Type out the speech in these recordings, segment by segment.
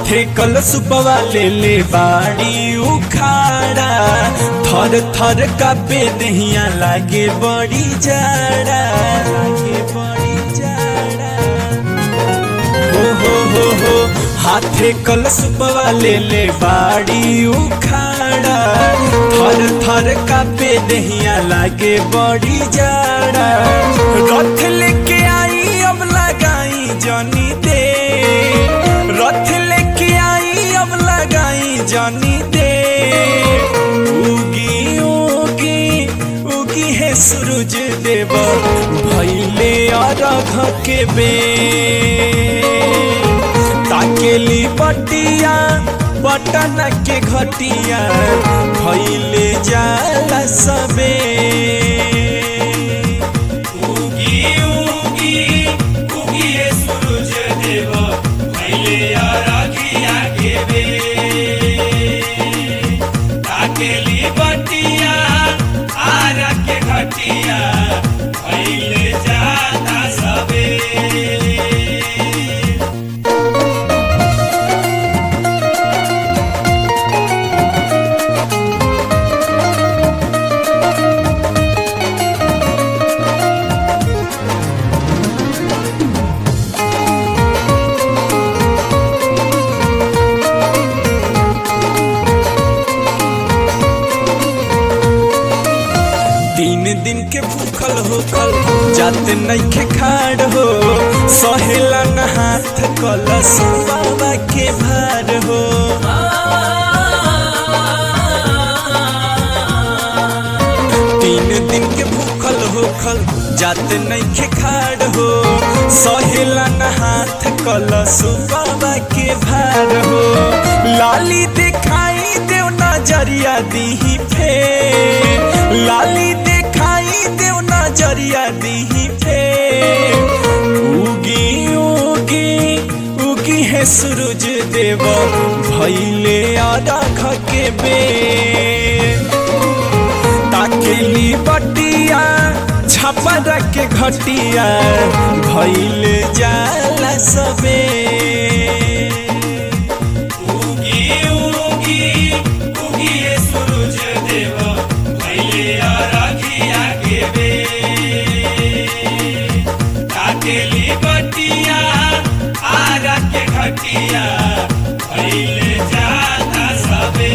हाथे कलशुपवा ले बाड़ी उखाड़ा थर थर कापे दहिया लागे बड़ी जाड़ा हो हाथे कलशुपवा ले बाड़ी उखाड़ा थर थर कापे दहिया लागे बड़ी जाड़ा रथ लेके आई अब लगाई जनी दे रथ लेके आई अब लगाई जनी दे उगी उगी उगी है सूरज देव भइले अरघ के बे ताकेली बटिया पटन के घटिया भइले जाला सबे उगी उगी उगी है सूरज देव भइले अरघिया के बे ताकेली बटिया आरा के घटिया भइले जाला सबे। दिन के भूखल होखल जाते नइखे खाड़ हो सहेला न हाथ कलश बाबा के भार हो तीन दिन के भूखल होखल जाते नइखे खाड़ हो सहेला न हाथ कलश बाबा के भार हो लाली दिखाई देव नजरिया दीही फेर लाली देव नजरिया दीही फेर उगी उगी उगी है सूरज देव भइले अरघ के बेर ताकेली बटिया छपर के घटिया भइले जाला सबे उगी उगी उगी है सूरज देव भइले अरघिया के बे ताकेली बटिया आरा के घटिया भइले जाला सबे।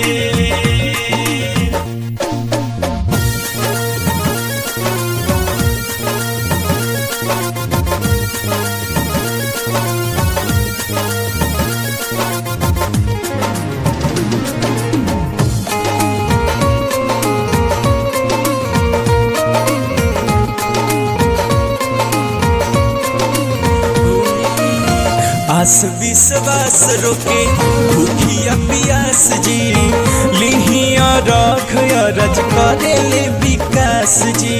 आस विश्वास रोके भूखिया पियास जी लिहिया रख अरज करेले विकास जी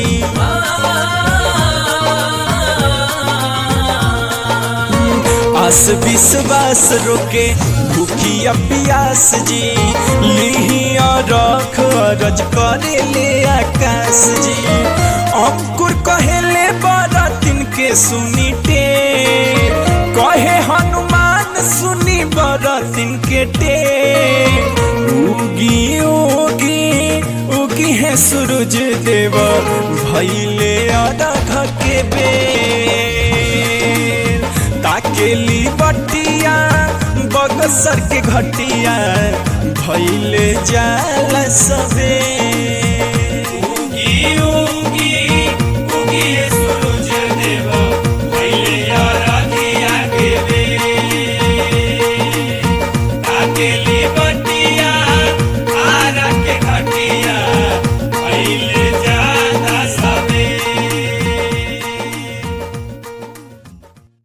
आस विश्वास रोके भूखिया पियास जी लिहिया रख अरज करेले आकाश जी अंकुर कहेले बरातिन के सुनी टेर कहे हनुमान सुनी बरतिन के टेर उगी उगी उगी है सूरज देव भइले अरघ के बेर ताकेली बटिया बगसर के घटिया भइले जाला सबे।